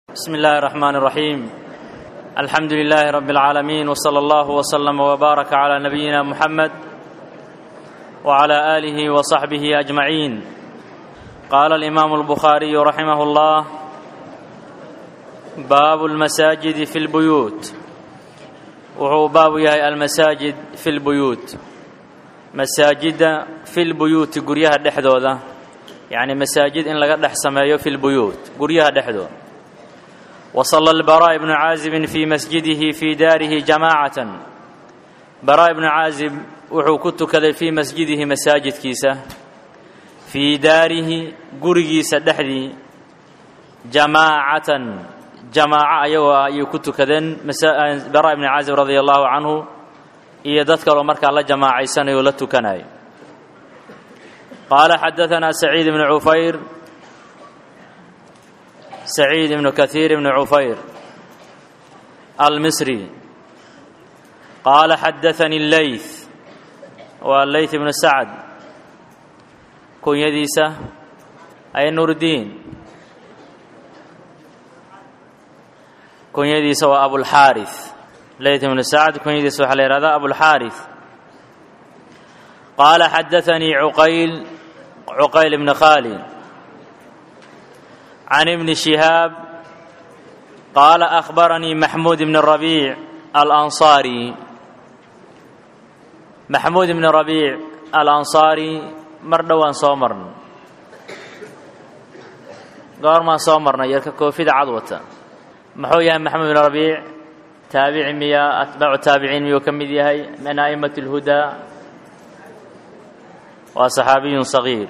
بسم الله الرحمن الرحيم الحمد لله رب العالمين وصلى الله وسلم وبارك على نبينا محمد وعلى آله وصحبه أجمعين. قال الإمام البخاري رحمه الله: باب المساجد في البيوت. وهو باب يهي المساجد في البيوت، مساجد في البيوت قريها دحدوده، يعني مساجد إن لقد سمايو في البيوت قريها دحدوده. وصلى البراء بن عازب في مسجده في داره جماعة. براء بن عازب وحو كنت كذا في مسجده مساجد كيسة في داره قريسة دحدي جماعة أيوة يكنت كذا براء بن عازب رضي الله عنه يذكر مرك الله جماعة سنة يولدت كناي. قال: حدثنا سعيد بن كثير بن عفير المصري قال: حدثني الليث، والليث بن سعد كن يديسة أي نور الدين كن يديسة وأبو الحارث. ليث بن سعد كن يديسة وحلير هذا أبو الحارث. قال: حدثني عقيل بن خالد عن ابن شهاب قال: أخبرني محمود بن الربيع الأنصاري. محمود بن الربيع الأنصاري مردوان صومرن قارما صومرنا يركب كوفيد عضوة محويا. محمود بن الربيع تابع مياه أتباع التابعين ويكمل هي من أئمة الهدى وصحابي صغير.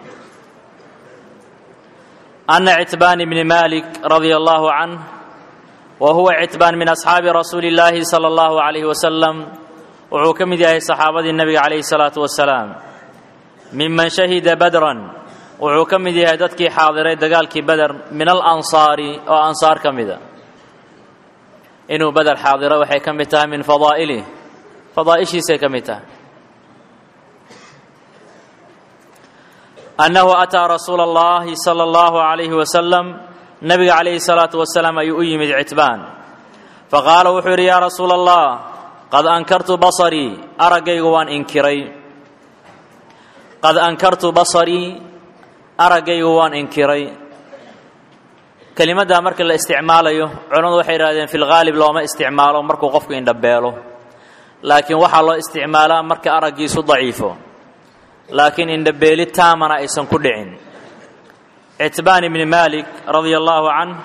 أن عتبان بن مالك رضي الله عنه، وهو عتبان من أصحاب رسول الله صلى الله عليه وسلم وحكم ذي صحابة النبي عليه الصلاة والسلام، ممن شهد بدرا وحكم ذي هدتك حاضري دقالك بدر من الأنصار وأنصار كمذا إنه بدر حاضرة وحي كمتها من فضائله فضائشي سيكمتها. أنه أتى رسول الله صلى الله عليه وسلم نبي عليه الصلاة والسلام يؤيم عتبان فقال: وحر يا رسول الله، قد أنكرت بصري أرقي وان إنكري. قد أنكرت بصري أرقي وان إنكري. كلمة دا مرك الاستعمال علماء waxay raadeen في الغالب looma isticmaalo markuu qofku indhabeelo, laakiin waxa loo isticmaalaa marka aragiisu daciifo, laakiin indhabeeli taamana aysan ku dhicin. عتبان بن مالك رضي الله عنه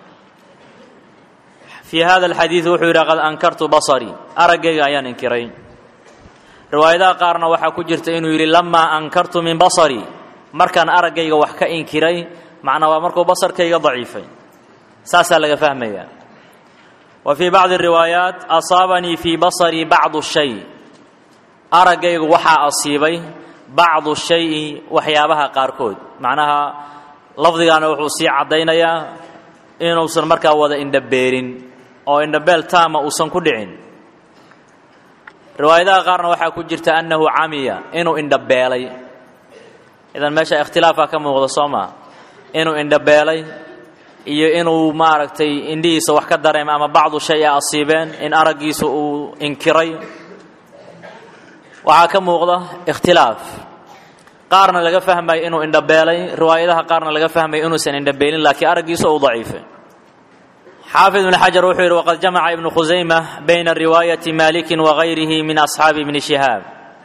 في هذا الحديث وحير: قد أنكرت بصري أرقي أيان إنكرين. رواية قارنا وحا كجرت إنه يري: لما أنكرت من بصري مركان أرقي وحكا إنكرين، معنى ومركو بصر كي ضعيفين ساسا لغا فهميا. وفي بعض الروايات: أصابني في بصري بعض الشيء أرقي وحا أصيبي بعض الشيء وحيابها قاركود. معناها لفظينا وحو سي عدينيا إنه وصل مركا وذا إندبيرين أو إندبيل تاما وصن كدعين. رواية قارنا وحا كجرت أنه عمي إنه إندبيلي. إذن ماشا اختلافا كم وضا صوما إنه إندبيلي إنه ماركتي إنديس وحكا داريم أما بعض الشيء أصيبين إن أرقيس إنكري waxaa ka muuqda ikhtilaaf. qaarna laga fahmay inuu indhabeelay, riwaayadaha qaarna laga fahmay inuusan indhabeelin laakiin aragiisu uu daciifay. xaafid ibn xajar wuxuu yidhi: waqad jamaca ibnu khusayma bayna riwaayati maalikin wagayrihi min asxaabi ibni shihaab.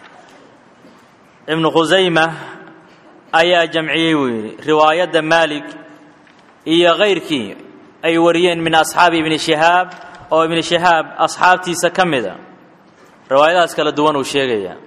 ibnu khusayma ayaa jamciyey buu yidhi riwaayadda maalik iyo kayrkii ay wariyeen min asxaabi ibni shihaab oo ibni shihaab asxaabtiisa ka mida. روايات كلا دوان وشيغيا.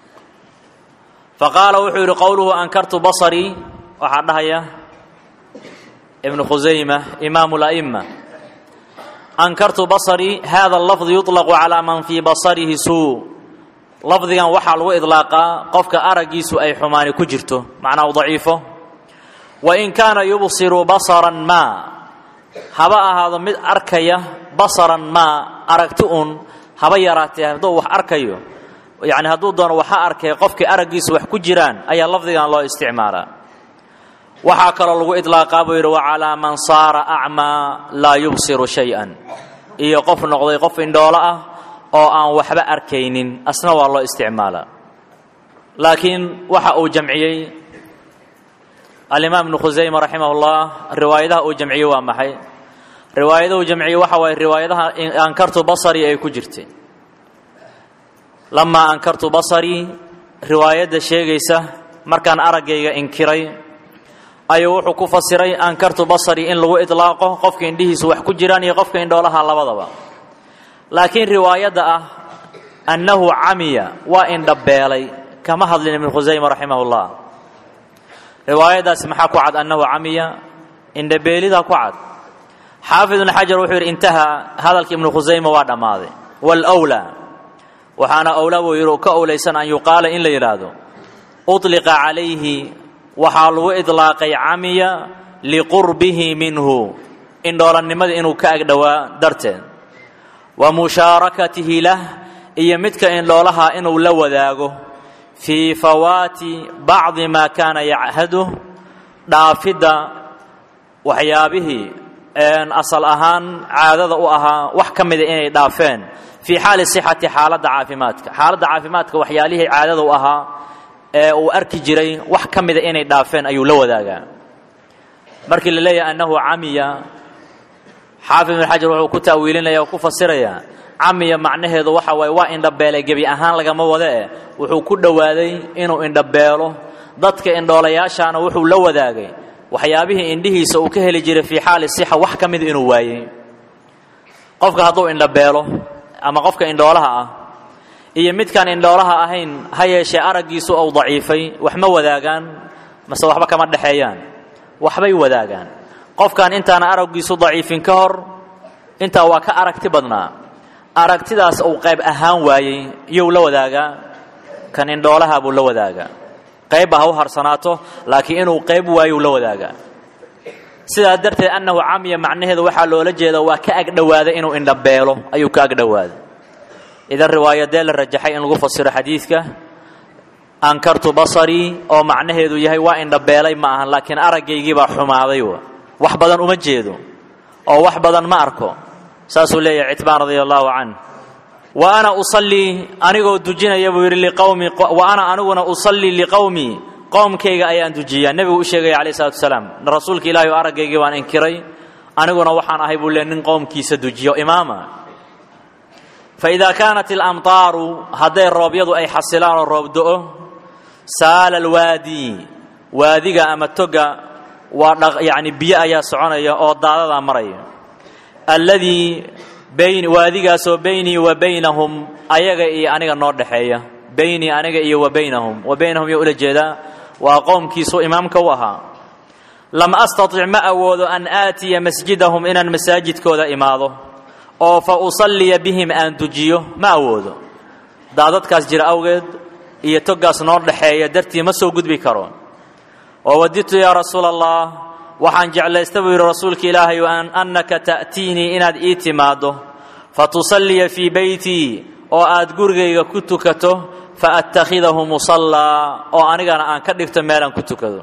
فقال وحير: قوله أنكرت بصري وحدها يا ابن خزيمة إمام الأئمة. أنكرت بصري هذا اللفظ يطلق على من في بصره سوء. لفظا وحل وإطلاقا قفك أرقيس أي حمان كجرته معناه ضعيفه. وإن كان يبصر بصرا ما هباء هذا من أركية بصرا ما أركتؤن haba yaraatee hadduu wax arkayo, yani hadduu doono waxa arkay qofkii aragiisa wax ku jiraan ayaa lafdigan loo isticmaalaa. waxaa kaloo lagu idlaaqaa buu yidhi wacalaa man saara acmaa laa yubsiru shay-an iyo qof noqday qof indhoolo ah oo aan waxba arkaynin asna waa loo isticmaalaa laakiin waxa uu jamciyey alimaam ibnu khusayma raximahullah riwaayadaha uu jamciyey waa maxay riwaayadahu jamciyey waxa waaye riwaayadaha ankartu basari ay ku jirtay lamaa ankartu basarii riwaayadda sheegaysa markaan araggayga inkiray ayuu wuxuu ku fasiray ankartu basari in lagu idlaaqo qofka indhihiisu wax ku jiraan iyo qofka indhoolaha labadaba laakiin riwaayadda ah annahu camiya waa indhabeelay kama hadlin ibnu khusayma raximahullah riwaayadaasi maxaa ku cad annahu camiya indhabeelida ku cad xaafid ibn xajar wuxuu yidhi intahaa hadalka ibnu khusayma waa dhammaaday waalwlaa waxaana owlaa buu yidhi ka owlaysan an yuqaala in la yidhaahdo uطliqa calayhi waxaa lagu idlaaqay camiya liqurbihi minhu indhoolannimada inuu ka agdhowaa darteed wa mushaarakatihi lah iyo midka indhoolaha inuu la wadaago fii fawaati bacdi maa kaana yachadu dhaafidda waxyaabihii asal ahaan caadada u ahaa wax ka mida inay dhaafeen fii xaali sixati xaaladda caafimaadka waxyaalihii caadada u ahaa ee uu arki jiray wax ka mida inay dhaafeen ayuu la wadaagaa markii la leeyahay annahu camiya xaafid ibn xajar wuxuu ku ta'wiilinaya oo ku fasirayaa camiya macnaheedu waxa waaye waa indhabeelay gebi ahaan lagama wade wuxuu ku dhowaaday inuu indhabeelo dadka indhoolayaashaana wuxuu la wadaagay waxyaabihii indhihiisa uu ka heli jiray fii xaali sixa wax ka mida inuu waayey qofka hadduu indhabeelo ama qofka indhoolaha ah iyo midkaan indhoolaha ahayn ha yeeshee araggiisu uu daciifay wax ma wadaagaan mase waxba kama dhexeeyaan waxbay wadaagaan qofkan intaana araggiisu daciifin ka hor intaa waa ka aragti badnaa aragtidaas uu qayb ahaan waayey iyuu la wadaagaa kan indhoolaha buu la wadaagaa qayb ha u harsanaato laakiin inuu qayb waayuu la wadaagaa sidaa darteed annahu camiya macnaheedu waxaa loola jeeda waa ka agdhowaaday inuu indhabeelo ayuu ka agdhowaaday idan riwaayadee la rajaxay in lagu fasiro xadiidka ankartu basarii oo macnaheedu yahay waa indhabeelay ma ahan laakiin araggaygii baa xumaaday wax badan uma jeedo oo wax badan ma arko saasuu leeyahay citbaan radia allahu canh wa ana usallii anigoo dujinaya buu yidhi liqawmi wa ana aniguna usallii liqawmii qowmkayga ayaan dujiyaa nebigu u sheegaya calayh salatu wasalaam rasuulka ilaahay oo araggaygii baan inkiray aniguna waxaan ahay buu nin qowmkiisa dujiyo imaama faidaa kaanat ilamtaaru hadday roobyadu ay xasilaan oo roob do-o saala alwaadi waadiga ama toga waa yacni biyo ayaa soconaya oo daadadaa maraya alladii waadigaasoo baynii wa baynahum ayaga iyo aniga noo dhexeeya baynii aniga iyo wa baynahum yo ula jeedaa waa qowmkiisu imaamka u ahaa lam astatic ma awoodo an aatiya masjidahum inaan masaajidkooda imaado oo fa usalliya bihim aan dujiyo ma awoodo daadadkaas jira awgeed iyo togaas noo dhexeeya dartii ma soo gudbi karo oo wadidtu yaa rasuula allah waxaan jeclaysta buu yidhi rasuulka ilaahay annaka ta'tiinii inaad ii timaaddo fatusalliya fii beytii oo aad gurigayga ku tukato faattakhidahu musallaa oo anigana aan ka dhigto meelaan ku tukado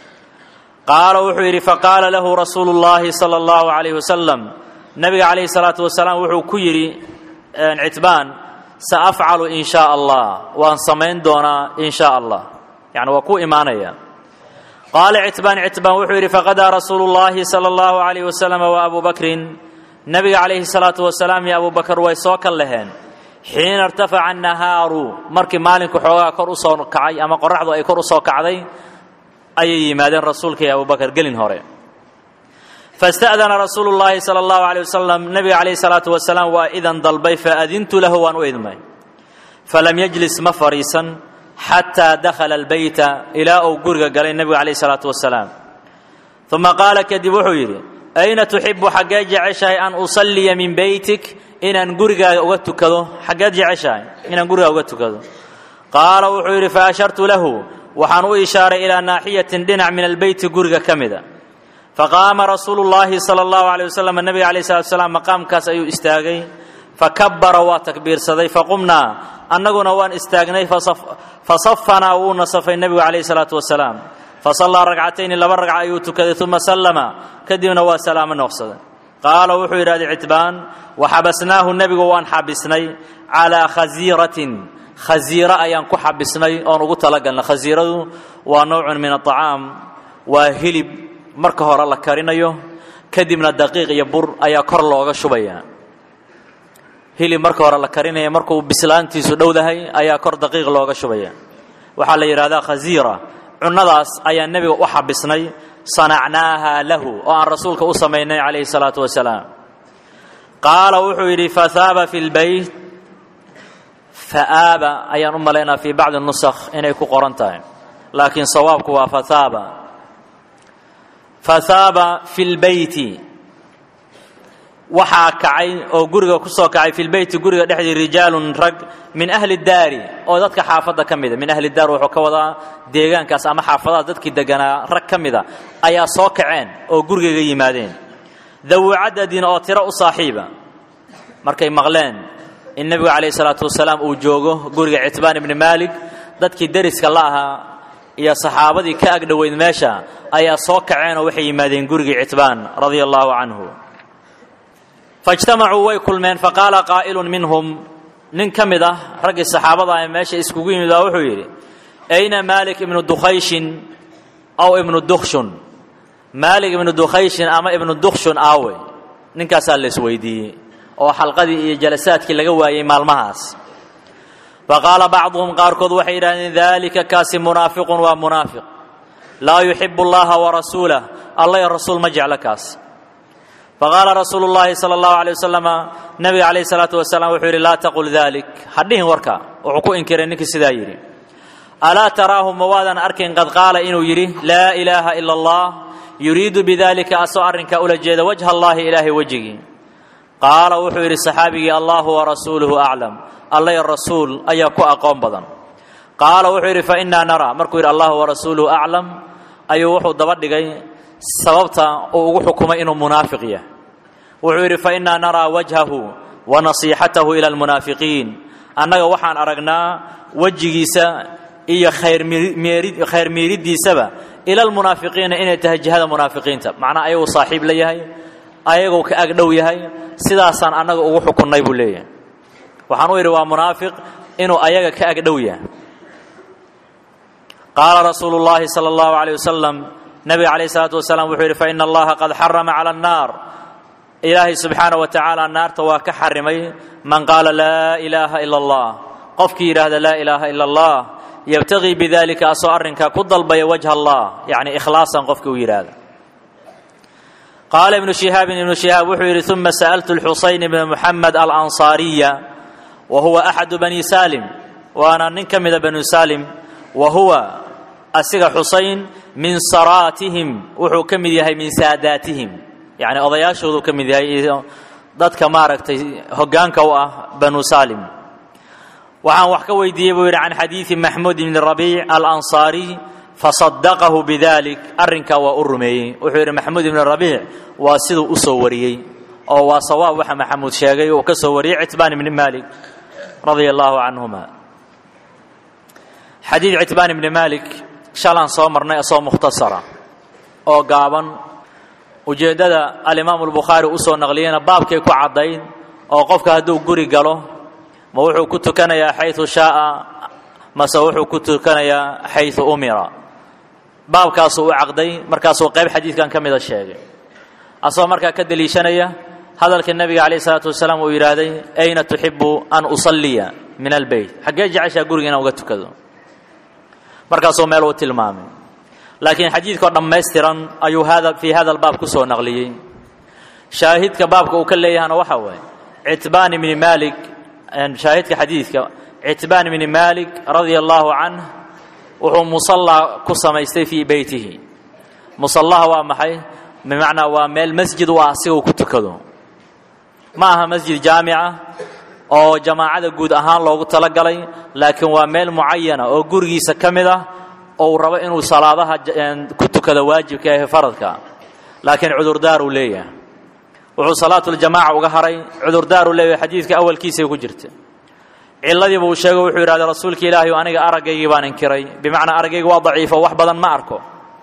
qaala wuxuu yidhi faqaala lahu rasuulu llaahi sala allahu calayhi wasalam nabiga calayhi salaatu wasalaam wuxuu ku yidhi citbaan saafcalu in shaa allah waan samayn doonaa in shaa allah yani waa ku imaanaya qaala citbaan wuxuu yidhi faqadaa rasuulu llaahi sala allahu calayhi wasalam wa abu bakrin nabiga calayhi salaatu wasalaam iyo abu bakar way soo kal laheen xiina irtafaca annahaaru markii maalinku xoogaa kor u soo kacay ama qoraxdu ay kor u soo kacday ayay yimaadeen rasuulka iyo abu bakar gelin hore fasta'dana rasuulu llaahi sala allahu calayh wasalam nabiga calayhi salaatu wasalaam waa idan dalbay faadintu lahu waan u idmay falam yajlis ma fadhiisan xataa dakhala albeyta ilaa uu guriga galay nebigu calayhi salaatu wasalaam uma qaala kadib wuxuu yidhi ayna tuxibu xaggee jeceshahay an usalliya min beytik inaan gurigaaga uga tukado xaggeed jeceshahay inaan gurigaaga uga tukado qaala wuxuu yidhi faashartu lahu waxaan u ishaaray ilaa naaxiyatin dhinac min albeyti guriga ka mida faqaama rasuulu llaahi sala allahu calayh wasalam nebiga calayhi salatu wasalaam maqaamkaas ayuu istaagay fakabbara waa takbiirsaday faqumnaa annaguna waan istaagnay fasafanaa wuuna safay nebigu calayhi salaatu wasalaam fasallaa ragcatayni laba ragca ayuu tukaday uma sallama kadibna waa salaamo noqsaday qaala wuxuu yidhahday citbaan waxabasnaahu nebigu waan xabisnay calaa khasiiratin khasiira ayaan ku xabisnay oon ugu talagalnay khasiiradu waa nowcun min aطacaam waa hilib marka hore la karinayo kadibna daqiiq iyo bur ayaa kor looga shubaya hilib marka hore la karinaya markuu bislaantiisu dhowdahay ayaa kor daqiiq looga shubaya waxaa la yidhahdaa khasiira cunnadaas ayaan nebiga u xabisnay sanacnaaha lahu oo aan rasuulka u samaynay calayhi salaatu wasalaam qaala wuxuu yidhi fahaaba fi lbayt faaaba ayaan u malaynaa fii bacdi nusakh inay ku qoran tahay laakiin sawaabku waa fahaaba fi lbeyti waxaa kacay oo guriga ku soo kacay fi lbeyti guriga dhexdii rijaalun rag min ahli daari oo dadka xaafadda ka mida min ahli daar wuxuu ka wadaa deegaankaas ama xaafadaha dadkii deganaa rag ka mida ayaa soo kaceen oo gurigayga yimaadeen dawu cadadin oo tiro u saaxiiba markay maqleen in nebigu calayhi salaatu wasalaam uu joogo guriga citbaan ibni maalik dadkii deriska la ahaa iyo saxaabadii ka agdhoweyd meesha ayaa soo kaceen oo waxay yimaadeen gurigii citbaan radia allahu canhu faijtamacuu way kulmeen faqaala qaa'ilun minhum nin ka mid ah raggii saxaabada ee meesha iskugu yimid baa wuxuu yidhi ayna maalik ibnu dukhayshin aw ibnu dukshun maalik ibnu dukhayshin ama ibnu dukshun aawe ninkaasaa la isweydiiyey oo xalqadii iyo jalasaadkii laga waayey maalmahaas faqaala bacduhum qaarkood waxay yidhahdeen dalika kaasi munaafiqun waa munaafiq laa yuxibu allaha warasuulah alla iyo rasuul ma jecla kaas faqaala rasuulu llaahi sala allahu alay wasalama nabiga calayhi salaatu wasalaam wuxuu yidhi laa taqul dalik hadhihin warka wuxuu ku inkiray ninkii sidaa yidhi alaa taraahu ma waadan arkayn qad qaala inuu yidhi laa ilaaha ila allah yuriidu bidalika asoo arrinkaa ula jeeda wajha allaahi ilaahay wejigii qaala wuxuu yidhi saxaabigii allahu warasuuluhu aclam alla iyo rasuul ayaa ku aqoon badan qaala wuxuu yidhi fa innaa naraa markuu yidhi allahu warasuuluhu aclam ayuu wuxuu daba dhigay sababta uu ugu xukumay inuu munaafiq yahay wuxuu yidhi fa innaa naraa wajhahu wa nasiixatahu ila almunaafiqiin annaga waxaan aragnaa wejigiisa iyo khayr miiriddiisaba ila almunaafiqiina inay tahay jihada munaafiqiinta macnaa ayaguu saaxiib la yahay ayaguu ka agdhow yahay sidaasaan annaga ugu xukunnay buu leeyahay waxaan u yidhi waa munaafiq inuu ayaga ka agdhow yahay qaala rasuulu llaahi sala allahu calayh wasalam nabiga calayhi salaatu wasalaam wuxuu yidhi fa ina allaha qad xarama cala annaar ilaahay subxaana wa tacaala naarta waa ka xarimay man qaala laa ilaaha ila allah qofkii yidhaahda laa ilaaha ila allah yabtagii bidalika asoo arrinkaa ku dalbaya wajha allah yacni ikhlaasan qofkii u yidhaahda qaala ibnu shihaab wuxuu yidhi uma sa'altu lxusayn ibna muxamed alansaariya wa huwa axadu bani salim waana nin ka mida banu salim wa huwa asiga xusayn min saraatihim wuxuu ka mid yahay min saadaatihim yacni odayaashoodu ka mid yahay iyo dadka maaragtay hoggaanka u ah banu salim waxaan wax ka weydiiyey buu yidhi can xadiidi maxmuud ibni rabiic alansaariy fasadaqahu bidalik arrinkaa waa u rumeeyey wuxuu yidhi maxmuud ibni rabiic waa siduu u soo wariyey oo waa sawaab waxa maxamuud sheegay uu ka soo wariyey citbaan ibni maalik radia allahu canhuma xadiid citbaan ibni maalik shalaan soo marnay asoo mukhtasara oo gaaban ujeeddada alimaamu albukhaari u soo naqliyeyna baabkay ku caddayd oo qofka hadduu guri galo ma wuxuu ku tukanayaa xayثu shaaa mase wuxuu ku tukanayaa xayثu umira baabkaasuu u caqday markaasuu qayb xadiidkan ka mida sheegay asagoo markaa ka deliishanaya hadalka nebiga calayh isalaatu wasalaam uu yidhaahday ayna tuxibu an usalliya min albeyt xaggee jeceshaa guriga inaan uga tukado markaasuu meel uu tilmaamay laakiin xadiidkoo dhammaystiran ayuu fii hada albaab ku soo naqliyey shaahidka baabka uu ka leeyahana waxa waaye citbaan ibni maalik shaahidka xadiidka citbaan ibni maalik radia allahu canh wuxuu musallaa ku samaystay fii beytihi musallaha waa maxay bimacnaa waa meel masjid u ah asiga uu ku tukado ma aha masjid jaamica oo jamaacada guud ahaan loogu talagalay laakiin waa meel mucayana oo gurigiisa ka mid ah oo uu rabo inuu salaadaha ku tukado waajibka ee faradka laakiin cudurdaar uu leeyahay wuxuu salaatuljamaaca uga haray cudurdaar uu leeyahay xadiidka awalkiisay ku jirta ciladiiba uu sheegay wuxuu yidhahday rasuulka ilaahay aniga aragaygii baan inkiray bimacnaa araggayga waa daciifo wax badan ma arko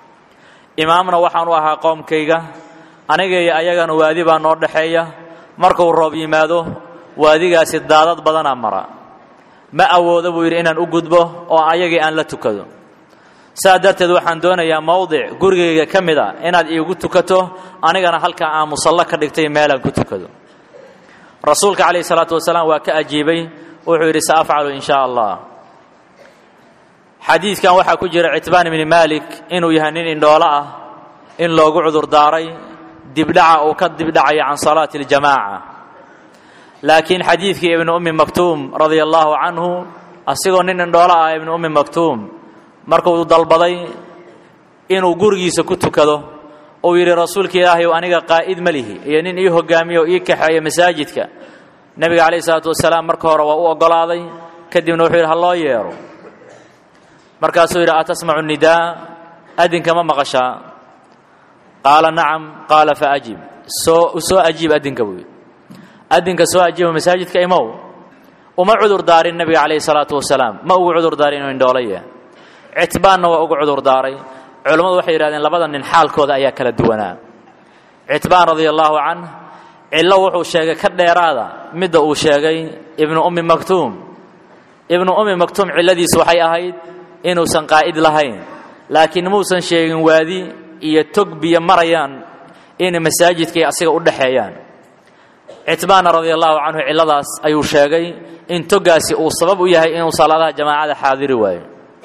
imaamna waxaan u ahaa qoomkayga aniga iyo ayagana waadi baa noo dhaxeeya markuu roob yimaado waadigaasi daadad badana mara ma awoodo buu yiri inaan u gudbo oo ayagii aan la tukado saadarteed waxaan doonayaa mawdic gurigayga kamida inaad iigu tukato anigana halka aan musalla ka dhigtay meel aan ku tukado rasuulka kaleey salaatu wasalaam waa ka ajiibay wuxuu yiri saafcalu insha Allah xadiiskan waxa ku jira Itbaan ibn Malik inuu yahay nin indhoola ah in loogu cudur daaray dibdhaca oo ka dibdhacay aan salaati al-jamaa'a laakiin xadiiskii ibn ummi maktuum radiyallahu anhu asigoo nin indhoola ah ibn ummi maktuum markuu dalbaday inuu gurigiisa ku tukado oo yiri rasuulka ilaahay aniga qaa'id malihi iyo nin ii hogaamiyo ii kaxeeyo masaajidka nabiga kaleey salaatu wasalaam marka hore waa u ogolaaday kadibna wuxuu yiri halloo yeero markaasuu yiri atasma'u nidaa adinka ma maqashaa qaala nacam qaala faajib soo ajiib adinka buu adinka soo ajiib masaajidka imaw uma cudur daarin nabiga kaleey salaatu wasalaam ma ugu cudur daarin inuu indhoolaya Itbaan waa ugu cudur daaray culimadu waxay yiraahdeen labada nin xaalkooda ayaa kala duwanaa Itbaan radiyallahu anhu illa wuxuu sheegay ka dheeraada mid uu sheegay ibn ummi maktuum ciladiisu waxay ahayd inuu san qaa'id lahayn laakiin muusan sheegin waadi iyo tog biyo marayaan in masaajidka asiga u dhaxeeyaan Itbaan radiyallahu anhu ciladaas ayuu sheegay in togaasi uu sabab u yahay inuu salaadaha jamaacada xaadiri waayo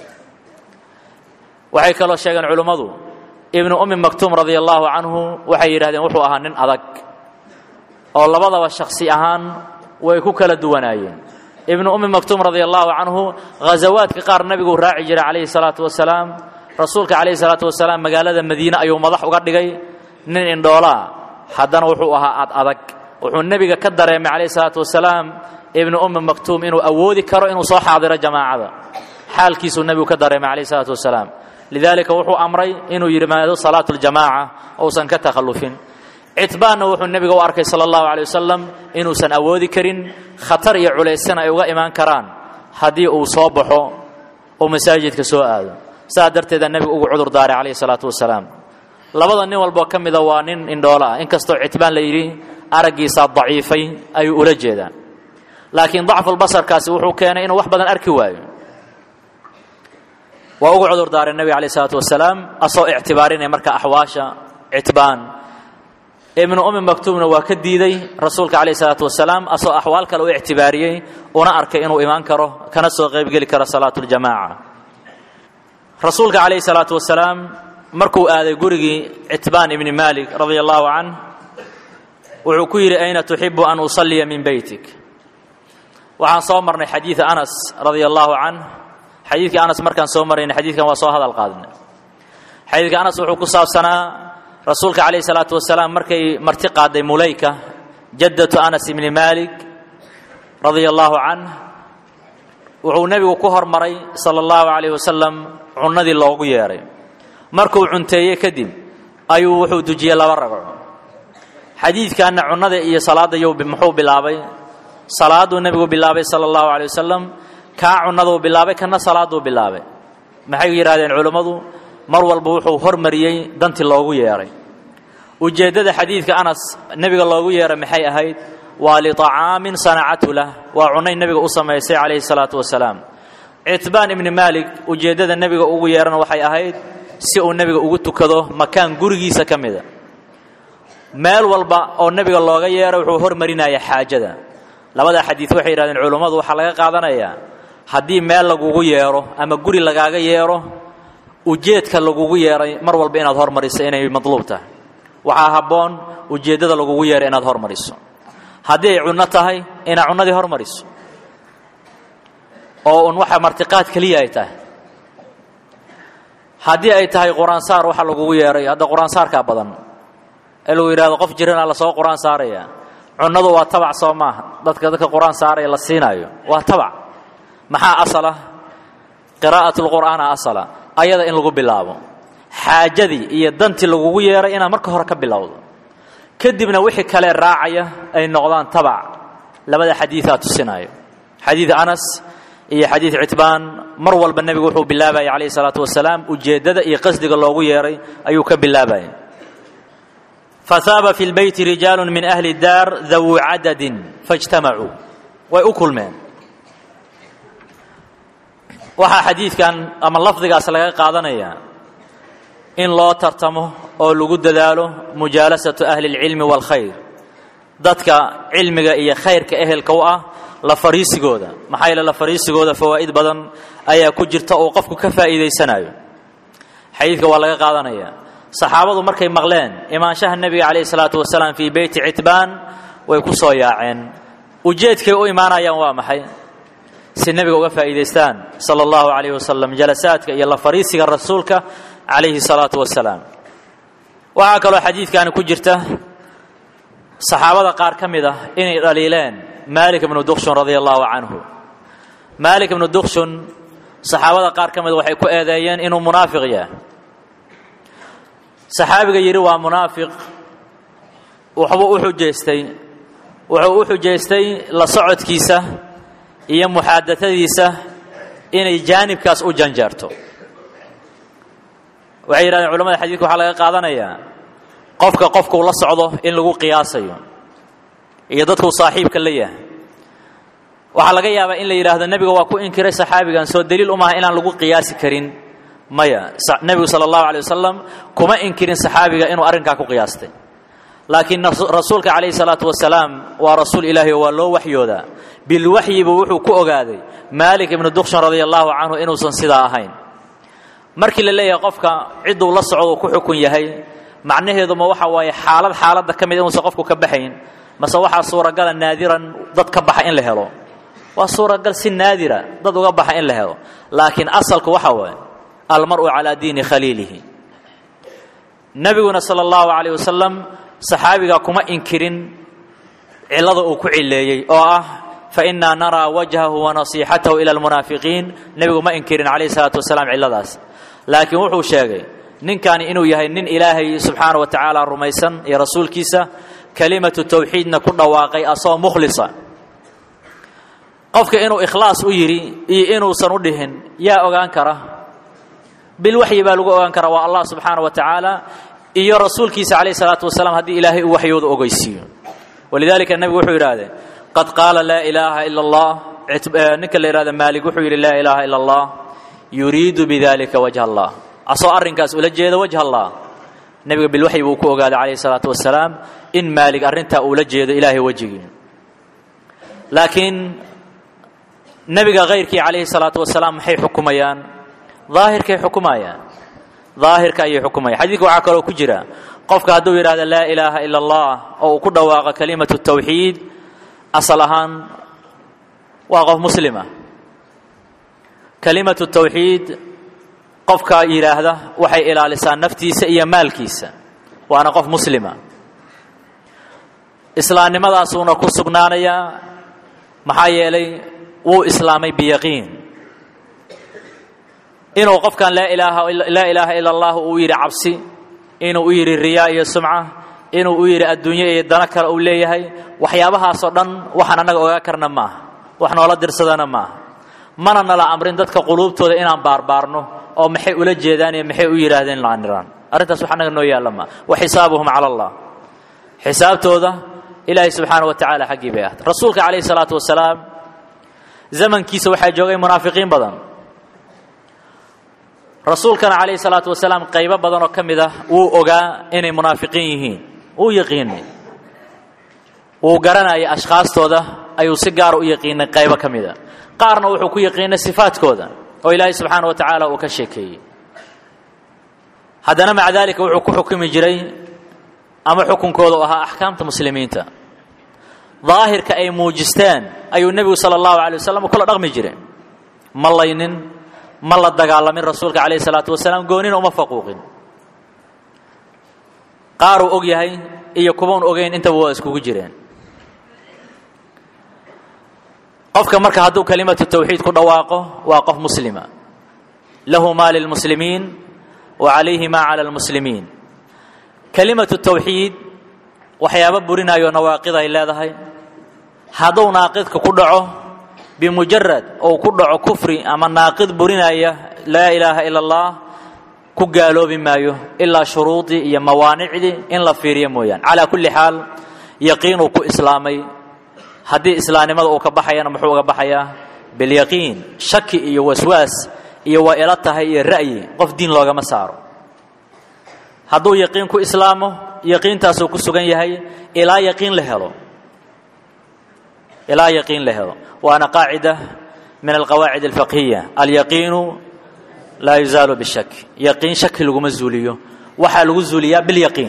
waxay kaloo sheegan culimadu ibn ummi maktuum radiyallahu anhu waxay yiraahdeen wuxuu ahaa nin adag oo labadaba shakhsi ahaan way ku kala duwanaayeen ibn ummi maktuum radiyallahu anhu ghazawaadka qaar nabigu raaci jiray kaleey salaatu wasalaam rasuulka kaleey salaatu wasalaam magaalada Madiina ayuu madax uga dhigay nin indhoola haddana wuxuu ahaa adag wuxuu nabiga ka dareemay kaleey salaatu wasalaam ibn ummi maktuum inuu awoodi karo inuu soo xaadiro jamaacada xaalkiisu nabigu ka dareemay kaleey salaatu wasalaam lidalika wuxuu amray inuu yimaado salaatu al-jamaa'a oo san ka takhallufin Itbaan wuxuu nabiga u arkay sallallahu alayhi wasallam inuu san awoodi karin khatar iyo culeysana ay uga iman karaan hadii uu soo baxo oo masaajidka soo aado saadarteed nabiga ugu cudur daaray kaleey salaatu wasalaam labada nin walba kamida waa nin indhoola inkastoo Itbaan la yiri aragiisa daciifay ay ula jeedaan laakiin dhacful basarkaasi wuxuu keenay inuu wax badan arki waayo waa ugu cudur daaray nabiga kaleey salaatu wasalaam asoo i'tibaarinay marka ahwaasha Itbaan ibn ummi maktuumna waa ka diiday rasuulka kaleey salaatu wasalaam asoo ahwaal kale u i'tibaariyay una arkay inuu iimaan karo kana soo qayb gali karo salaatul jamaa'a rasuulka kaleey salaatu wasalaam markuu aaday gurigii Itbaan ibn Malik radiyallahu anhu wuxuu ku yiri ayna tuhibbu an usalli min baytik waxaan soo marnay xadiis Anas radiyallahu anhu xadiiska Anas markaan soo marnay xadiiskan waa soo hadal qaadnay xadiiska Anas wuxuu ku saabsanaa rasuulka kaleey salaatu wasalaam markay marti qaaday Mulayka jaddatu Anas ibn Malik radiyallahu anhu wuxuu nabigu ku hormaray sallallahu alayhi wasallam cunadii loogu yeeray markuu cunteeyay kadib ayuu wuxuu dujiyay laba ragco xadiiskan cunada iyo salaada yow muxuu bilaabay salaadu nabigu bilaabay sallallahu alayhi wasallam ka cunadu bilaabay kana salaadu bilaabay maxay yiraahdeen culimadu mar walba wuxuu hormariyay dantii loogu yeeray ujeedada xadiiska Anas nabiga loogu yeeray maxay ahayd waa li ta'aamin sana'atu lah waa cunay nabiga u sameeyay kaleey salaatu wasalaam Itbaan ibn Malik ujeedada nabiga ugu yeerana waxay ahayd si uu nabiga ugu tukado makaan gurigiisa kamida meel walba oo nabiga looga yeeray wuxuu hormarinaya xaajada labada xadiis waxay yiraahdeen culimadu waxa laga qaadanayaa hadii meel lagugu yeero ama guri lagaaga yeero ujeedka lagugu yeeray mar walba inaad hormariso inay madluub tahay waxa haboon ujeedada lagugu yeeray inaad hormariso hadii cunno tahay inaad cunadii hormariso oo waxa martiqaad kaliya ay tahay hadii ay tahay quraan saar waxa lagugu yeeray hada quraan saarka badan elu yiraahdo qof jirana la soo quraan saaraya cunadu waa tabac Soomaa dadka quraan saaray la siinaayo waa tabac maxaa asala qiraa'atul qur'aana asala ayada in lagu bilaabo xaajadii iyo dantii lagugu yeeray ina marka hore ka bilowdo kadibna wixii kale raacaya ay noqdaan tabac labada xadiisaad tusinaayo xadiis Anas iyo xadiis Itbaan mar walba nabigu wuxuu bilaabay kaleey salaatu wasalaam ujeedada iyo qasdiga loogu yeeray ayuu ka bilaabay fathaba fi albayt rijalun min ahli ad-dar dhawu adadin fajtama'u wa ukulman waxa xadiiskan ama lafdigaas laga qaadanaya in loo tartamo oo lagu dadaalo mujalasatu ahli al-ilm wal khair dadka cilmiga iyo khayrka ehelka u ah la fariisigooda maxay la fariisigooda fawaa'id badan ayaa ku jirta oo qofku ka faa'iideysanayo xadiiska waa laga qaadanaya saxaabadu markay maqleen imaanshaha nabiga kaleey salaatu wasalaam fi bayti itbaan way ku soo yaaceen ujeedkay u imaanayaan waa maxay si nabiga uga faa'iideystaan sallallahu alayhi wasallam jalasaadka iyo la fariisiga rasuulka kaleey salaatu wasalaam waxa kale xadiiskan ku jirta saxaabada qaar kamid ah inay dhaliileen مالك بن دخشن رضي الله عنه مالك بن دخشن صحابه قار كمid waxay ku eedeeyeen inuu munaafiq yahay saxaabiga yiri waa munaafiq wuxuu u xujeystay la socodkiisa iyo muhaadathadiisa inay jaanibkaas u janjarto waxay yiraahdeen culimada xadiiska waxa laga qaadanayaa qofka la socdo in lagu qiyaasayo iyo dadku saaxiibka leeyahay waxa laga yaabaa in la yiraahdo nabiga waa ku inkiray saxaabigan soo daliil uma aha inaan lagu qiyaasi karin maya nabiga sallallahu alayhi wasallam kuma inkirin saxaabiga inuu arinka ku qiyaastay laakiin rasuulka kaleey salaatu wasalaam waa rasuul ilaahi waa loo waxyooda bil wahyi wuxuu ku ogaaday Malik ibn Dukhshan radiyallahu anhu inuu san sida ahayn markii la leeyahay qofka ciduu la socdo ku xukun yahay macnaheedu ma waxa waaye xaalada kamid inuu qofku ka baxayn mase waxa suuragal naadiran dad ka baxa in la helo waa suuragal si naadira dad uga baxa in la helo laakiin asalku waxa waaye almar'u ala diini khaliilihi nabiguna sallallahu alayhi wasallam saxaabiga kuma inkirin cilada uu ku cileeyay oo ah fa inna nara wajhahu wa nasihatahu ila almunafiqin nabigu ma inkirin alayhi salatu wasalam ciladaas laakiin wuxuu sheegay ninkan inuu yahay nin ilaahay subhanahu wa ta'ala rumaysan iyo rasuulkiisa كلمة التوحيد نكون واقعي أصلا مخلصا قفك إنه إخلاص ويري إنه سندهن يا أغانكره بالوحي بالغ أغانكره والله سبحانه وتعالى إيا رسول كيس عليه الصلاة والسلام هذه إلهي وحي أغيسي ولذلك النبي وحي إرادة قد قال لا إله إلا الله نكل إرادة مالك وحي لا إله إلا الله يريد بذلك وجه الله أصلا أرنكاس أولجي وجه الله نبي بالوحي وكو قال عليه الصلاة والسلام إن مالك أرنتا أولجي إلهي وجهي لكن نبي غيرك عليه الصلاة والسلام حي حكميان ظاهر كي حكميان ظاهر كي حكميان حديث وعاكرو كجرا قفك هدو إرادة لا إله إلا الله أو كل واقع كلمة التوحيد أصلها واقف مسلمة كلمة التوحيد قفك إرادة وحي إلى لسان نفتيس إيا مالكيس وأنا قف مسلمة إسلام ماذا سونا كسبنانيا محايا لي وإسلامي بيقين إنه قف كان لا إله إلا الله ويري عبسي إنه ويري الرياء السمعة إنه ويري الدنيا الدنكر أوليه وحيابها صدن وحنا نغاكرنا ما وحنا ولا درسدنا ما من أن لا أمرين دتك قلوب تود إن باربارنو أو محي ولا جيداني محي ويرادين لعنران أردت سبحانه إنه يعلم وحسابهم على الله حساب تودا إلهي سبحانه وتعالى حقي بيات رسولك عليه الصلاة والسلام زمن كيس وحي جوغي منافقين بدن رسولك عليه الصلاة والسلام قيبة بدن وكمدة وأوغا إني منافقين ويقيني وقرنا أي أشخاص تودا أي سيجار ويقين قيبة كمدة قارنا وحكو يقين صفات كودا وإلهي سبحانه وتعالى وكشكي هذا مع ذلك وحكو حكم جري أما حكم كودا وها أحكام المسلمين ظاهر كأي موجستان أي النبي صلى الله عليه وسلم وكل رغم جري ملاينين ملا دقال من رسولك عليه الصلاة والسلام قونين ومفقوقين قاروا أوجيهاي إيكوبون أوجين أنت واسكو جرين قفك مركه هدو كلمة التوحيد كل واقف مسلمة له ما للمسلمين وعليه ما على المسلمين كلمة التوحيد وحيابا برنا يو نواقضها إلا ذهي هدو ناقضك كدعو بمجرد أو كدع كفري أما ناقض برناية لا إله إلا الله كقالوا بمايو إلا شروطي يا موانعدي إن لا فيريا مويان على كل حال يقين كإسلامي هدي إسلامي ماذا أكبحيا نمحو أكبحيا باليقين شك وسواس وإلتها الرأي قف دين لوغا مسار هدو يقين كإسلامه يقين تاسو كسوغن يهي إلا يقين لهلو إلا يقين لهلو وأنا قاعدة من القواعد الفقهية اليقين لا يزال بالشك يقين شك لغم الزوليو وحال الزولية باليقين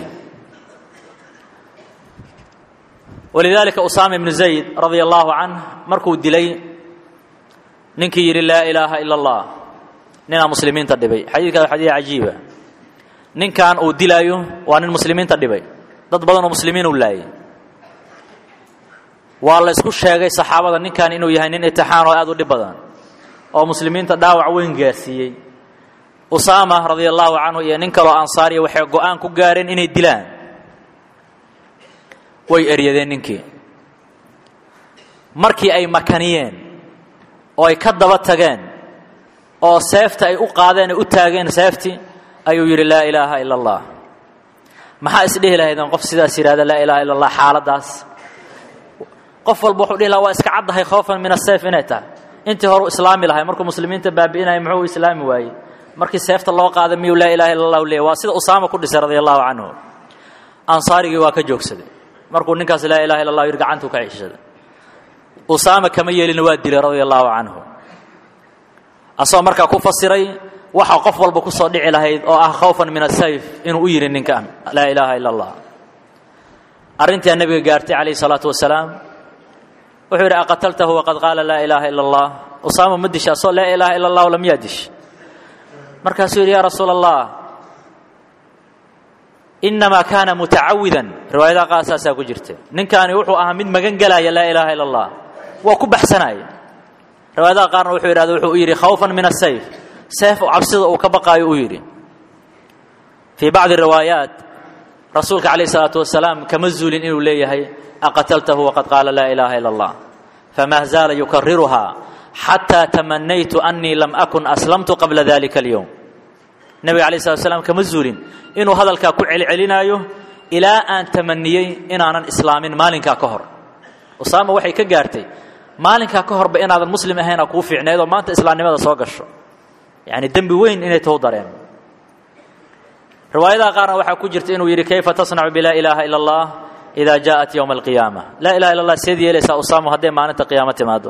ولذلك أسامة بن زيد رضي الله عنه مركو الدلي ننكي يري لا إله إلا الله ننا مسلمين تدبي حديث هذا حديث عجيبة نن كان أو دلايو وأن المسلمين تدبي ضد بدن مسلمين ولاي والله اسكو شيغay saxaabada ninkan inuu yahay nin imtixaan oo aad u dhib badan oo muslimiinta dhaawac weyn gaarsiiyay Usama radiyallahu anhu iyo nin kale oo ansaari waxay go'aan ku gaareen inay dilaan way eryadeen ninkii markii ay makaniyeen oo ay ka daba tageen oo seefta ay u qaadeen u taageen seefti ayuu yiri la ilaaha illa allah maxaa isdhihi lahaydeen qof sidaas yiraahdo la ilaaha illa allah xaaladaas qof walba wuxuu dhihi lahaa waa iska caddahay khoofan min as-sayf inay tahay intii hore islaami lahay markuu muslimiinta baabi'inay muxuu islaami waayay markii seefta loo qaaday miyuu la ilaaha illa allah leeyahay waa sida Usama ku dhisay radiyallahu anhu ansaarigi waa ka joogsaday markuu ninkaas la ilaaha illa allah yiri gacantu ka ciishaday Usama kama yeelin waa dilay radiyallahu anhu asoo markaa ku fasiray waxa qof walba ku soo dhici lahayd oo ah khoofan min as-sayf inuu u yiri ninkan la ilaaha illa allah arintii nabiga gaartay kaleey salaatu wasalaam wuxuu yiri aqataltahu waqad qala la ilaaha illa allah Usama madisha soo la ilaaha illa allah lam yadish markaasuu yiri ya rasuul allah inma kana muta'awwidan riwaayada qaasasa ku jirtay ninkaani wuxuu ahaa mid magan galaya la ilaaha illa allah waa ku baxsanay riwaayada qaarna wuxuu yiraahdo wuxuu yiri khoofan min as-sayf sayf absida uu ka baqaayo uu yiri fi ba'd riwaayat rasuulka kaleey salaatu wasalaam kama zuulin inuu leeyahay aqataltahu waqad qala la ilaha illa allah fama zala yukarriruha hatta tamannaytu anni lam akun aslamtu qabla dhalika al-yawm nabi kaleey salaatu wasalaam kama zuulin inuu hadalka ku celcelinaayo ilaa aan tamaniyay inaanan islaamin maalinka ka hor Usama waxay ka gaartay maalinka ka horba inaadan muslim ahayn ku fiicneedo maanta islaamnimada soo gasho yani dambi weyn inay too dareen riwaayada qaarna waxa ku jirta inuu yiri kayfa tasna'u bila ilaha illa allah idha ja'at yawm al-qiyamah la ilaha illa allah sidii yeelaysa Usama hadday maalinta qiyaamada timaado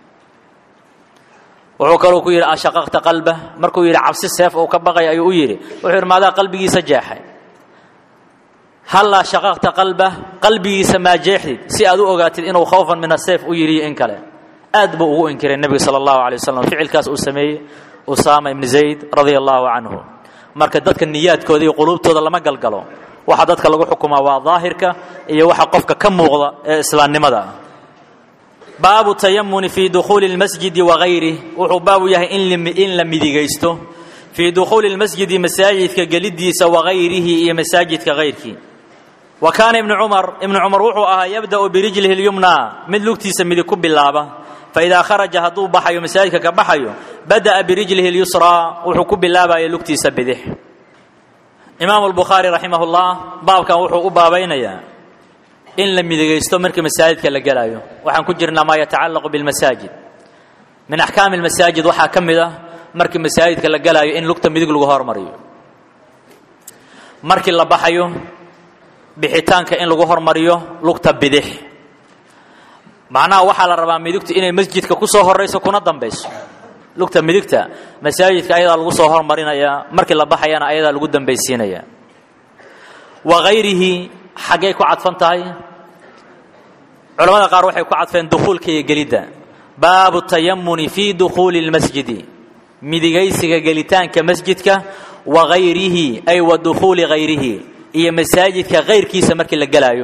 wuxuu kaloo ku yiri ashaqaqta qalba markuu yiri cabsi seef oo ka baqay ayuu u yiri wuxuu yiri maada qalbigiisa jeexay halla shaqaqta qalba qalbigiisa ma jeexid si aad u ogaatid inuu khoofan min as-sayf u yiri in kale aad buu ugu inkiray nabiga sallallahu alayhi wasallam ficilkaas uu sameeyay Usama ibn Zayd radiyallahu anhu marka dadka niyaadkooda iyo qulubtooda lama galgalo waxa dadka lagu xukumaa waa daahirka iyo waxa qofka ka muuqda ee islaamnimada baabu tayammun fi dukhul al-masjid wa ghayrihi wuxuu baabu yahay in la midigaysto fi dukhul al-masjid masaajidka galidiisa wa ghayrihi iyo masaajidka ghayrkii wa kana ibn umar wuxuu ahaa yabda bi rijlihi al-yumna mid lugtiisa midig ku bilaaba fa idha kharaja hadu baxayo masaajidka ka baxayo bada bi rijlihi al-yusra wuxuu ku bilaabay lugtiisa bidix imaam al-bukhari rahimahullah baabkan wuxuu u baabaynaya in la midigaysto markii masaajidka la galayo waxaan ku jirnaa ma yataallaqu bil masajid min ahkaam al masajid waxa kamida markii masaajidka la galayo in lugta midig lagu hormariyo markii la baxayo bixitaanka in lagu hormariyo lugta bidix macnaha waxa la rabaa midigtu inay masjidka ku soo horeyso kuna dambayso lugta midigta masaajidka ayada lagu soo hormarinaya markii la baxayana ayada lagu dambaysiinaya wa ghayrihi xagee ku cadfan tahay culimada qaar waxay ku cadfeen dukhulka iyo gelida baabu tayammuni fi dukhul al-masjid midigaysiga gelitaanka masjidka wa ghayrihi ay wa dukhul ghayrihi iyo masaajidka ghayrkiisa markii la galayo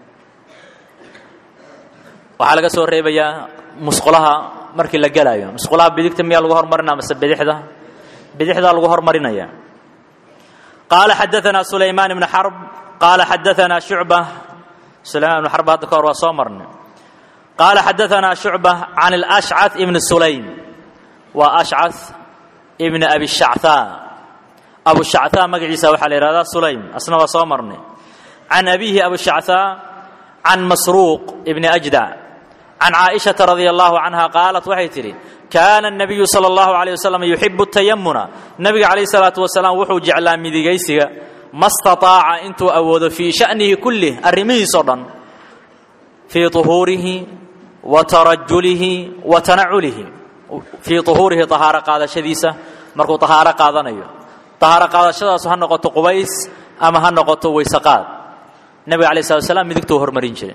waxa laga soo reebayaa musqulaha markii la galayo musqulaha bidigta miyaa lagu hormarinaa mise bidixda lagu hormarinaya قال حدثنا سليمان بن حرب قال حدثنا شعبة سليمان بن حرب هذا كور وصامرنا قال حدثنا شعبة عن الأشعث ابن سليم وأشعث ابن أبي الشعثاء أبو الشعثاء مقعيسة وحالي هذا سليم أصنع صامرني عن أبيه أبو الشعثاء عن مسروق ابن أجدع عن عائشة رضي الله عنها قالت وحيتري كان النبي صلى الله عليه وسلم يحب التيمن النبي عليه الصلاة والسلام وحو جعلا مدقيسك ما استطاع انتو أود في شأنه كله الرمي صدا في طهوره وترجله وتنعله في طهوره طهارة قادة شديسة مركو طهارة قادة نيو طهارة قادة شديسة هنقطة قبيس أما هنقطة ويسقات النبي عليه الصلاة والسلام مدقتو هرمرين شرين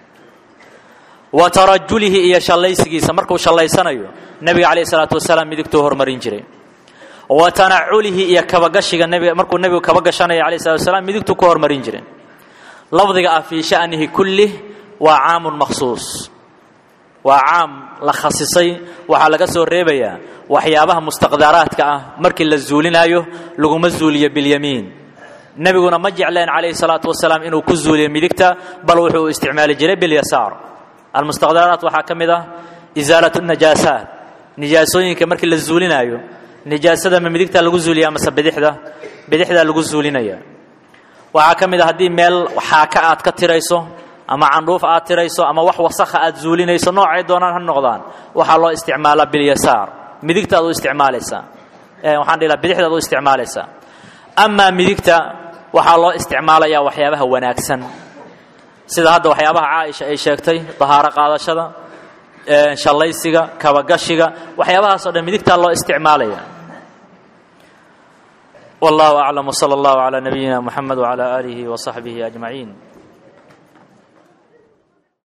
وترجله إيا شاليسكيسا مركو شاليسانيو النبي عليه الصلاة والسلام مدقتو هرمرين شرين وتنعله إيا كبغشيغا النبي مركو النبي كبغشانيو عليه الصلاة والسلام مدقتو كهرمرين شرين لفظك في شأنه كله وعام مخصوص وعام لخصيصي waxaa laga soo reebaya waxyaabaha mustaqdaraadka ah markii la zuulinayo laguma zuuliyo bil yamiin nabiguna ma jecleen عليه الصلاة والسلام inuu ku zuuliyo midigta bal wuxuu isticmaali jiray bil yasaar al mustaqdaraat waxa kamida izaalatu najaasaat nijaasooyinka markii la zuulinayo nijaasada ma midigta lagu zuuliyaa ama bidixda lagu zuulinaya waxa kamida hadii meel waxa ka aad ka tirayso ama candhuuf aad tirayso ama wax wasakha aad zuulinayso noocay doonaan ha noqdaan waxa loo isticmaalaa bil yasaar midigta aad u isticmaalaysaa waxaan dhilaa bidixda aad u isticmaalaysaa ama midigta waxa loo isticmaalayaa waxyaabaha wanaagsan sida hadda waxyaabaha Aisha ay sheegtay tahaara qaadashada shalaysiga kabagashiga waxyaabahaas oo dhan midigta loo isticmaalaya والله أعلم وصلى الله على نبينا محمد وعلى آله وصحبه أجمعين